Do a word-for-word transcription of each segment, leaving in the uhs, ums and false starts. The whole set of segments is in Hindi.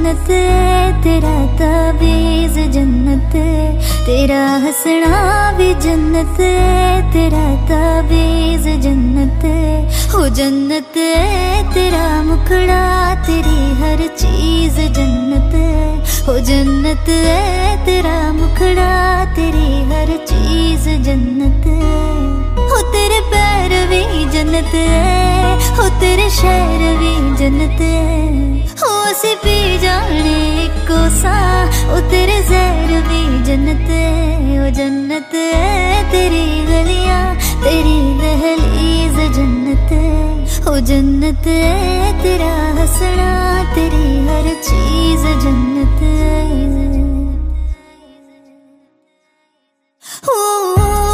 जन्नत है, तेरा ताबीज़ जन्नत है, तेरा हंसना भी जन्नत है, तेरा ताबीज़ जन्नत है। हो जन्नत है तेरा मुखड़ा, तेरी हर चीज जन्नत है। हो जन्नत है तेरा मुखड़ा, तेरी हर चीज जन्नत है। हो तेरे पैर भी जन्नत है, हो तेरे शहर भी जन्नत है। हो असी पी जाने कोसा, ओ तेरे जहर भी जन्नत है। ओ जन्नत है तेरी गलियां, तेरी दहलीज जन्नत है। हो जन्नत है तेरा हंसना, तेरी हर चीज जन्नत है। हो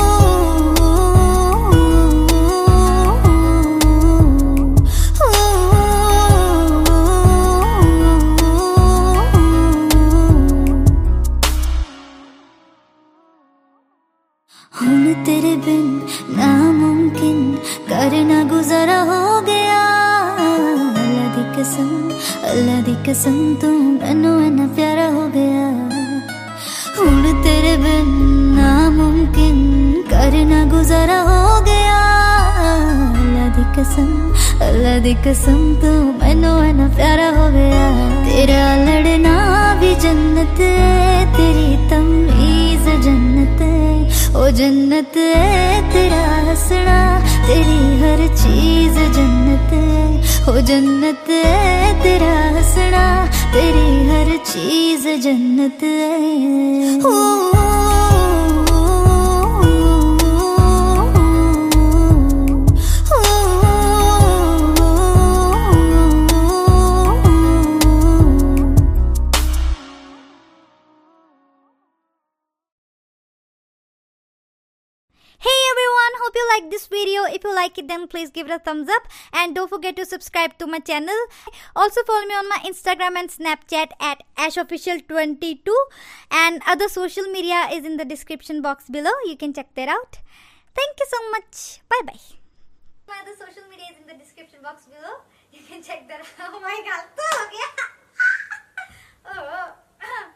हुन तेरे बिन नामुमकिन करना गुजारा हो गया। अल्लाह दी कसम, अल्लाह दी कसम तू मैनू इन्ना प्यारा हो गया। हुन तेरे बिन नामुमकिन करना गुजारा हो गया। अल्लाह दी कसम, अल्लाह दी कसम तू मैनू इन्ना प्यारा हो गया। तेरा लड़ना भी जन्नत है, तेरी तमीज़ जन्नत है। ओ जन्नत है तेरा हंसना, तेरी हर चीज जन्नत है। ओ जन्नत है तेरा हंसना, तेरी हर चीज जन्नत है। ओ Hey everyone, hope you like this video. If you like it, then please give it a thumbs up and don't forget to subscribe to my channel. Also follow me on my Instagram and Snapchat at ash official twenty-two, and other social media is in the description box below. You can check that out. Thank you so much. Bye bye. My other social media is in the description box below. You can check that out. Oh my god, तो हो गया. Oh, oh.